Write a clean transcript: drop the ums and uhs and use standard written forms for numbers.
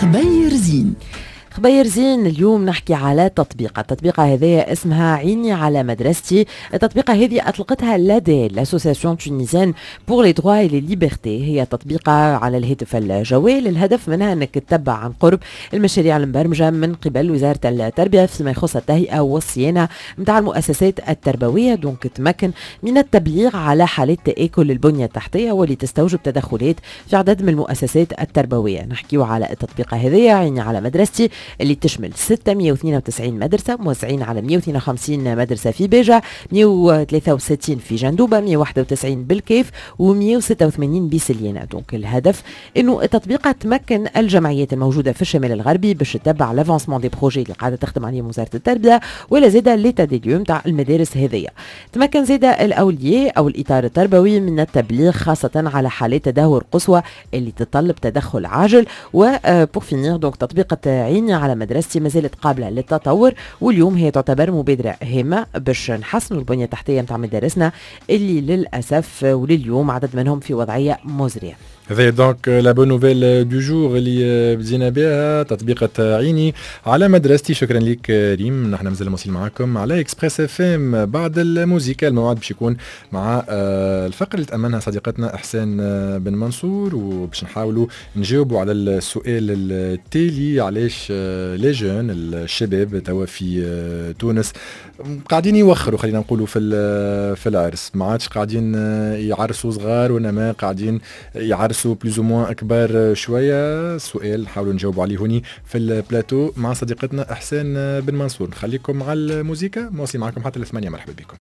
خبير زين. خبير زين اليوم نحكي على التطبيقة هذه اسمها عيني على مدرستي. التطبيقة هذه أطلقتها l'Association tunisienne pour les droits et les libertés. هي تطبيقة على الهاتف الجوال، الهدف منها أنك تتبع عن قرب المشاريع المبرمجة من قبل وزارة التربية فيما يخص التهيئة والصيانة متاع المؤسسات التربوية، دونك تمكن من التبليغ على حالات تآكل البنية التحتية واللي تستوجب تدخلات في عدد من المؤسسات التربوية. نحكيو على التطبيقة هذه عيني على مدرستي اللي تشمل 692 مدرسة موزعين على 152 مدرسة في بيجا، 163 في جندوبة، 191 بالكيف و186 بسليانة. دونك الهدف انه التطبيق تمكن الجمعيات الموجودة في الشمال الغربي باش تتبع لافونسمون دي بروجي اللي قاعدة تخدم عليهم وزارة التربية، ولا زيدا ليتا دي ليو نتاع المدارس هذية. تمكن زيدا الاولياء او الاطار التربوي من التبليغ خاصة على حالات تدهور قصوى اللي تتطلب تدخل عاجل. وبور فينير دونك تطبيقة عيني على مدرستي ما زالت قابلة للتطور، واليوم هي تعتبر مبادرة هامة باش نحسنوا البنية التحتية متاع مدارسنا اللي للأسف ولليوم عدد منهم في وضعية مزرية. هذا دونك لا بون نوفيل دو جور اللي بدينا بها تطبيقة عيني على مدرستي. شكرا لك ريم. نحن مازال موصل معكم على اكسبريس اف ام. بعد الموسيقى الموعد باش يكون مع الفقره اللي تأمنها صديقتنا احسان بن منصور، وباش نحاولوا نجاوبوا على السؤال التالي: علاش لي جون الشباب توا في تونس قاعدين يوخروا، خلينا نقولوا في العرس، ما عادش قاعدين يعرسوا صغار وانما قاعدين يعرسوا بلوز او موان اكبر شويه. سؤال نحاولوا نجاوبوا عليه هوني في البلاتو مع صديقتنا احسان بن منصور. نخليكم مع الموسيقى، موصل معكم حتى ل8. مرحبا بكم.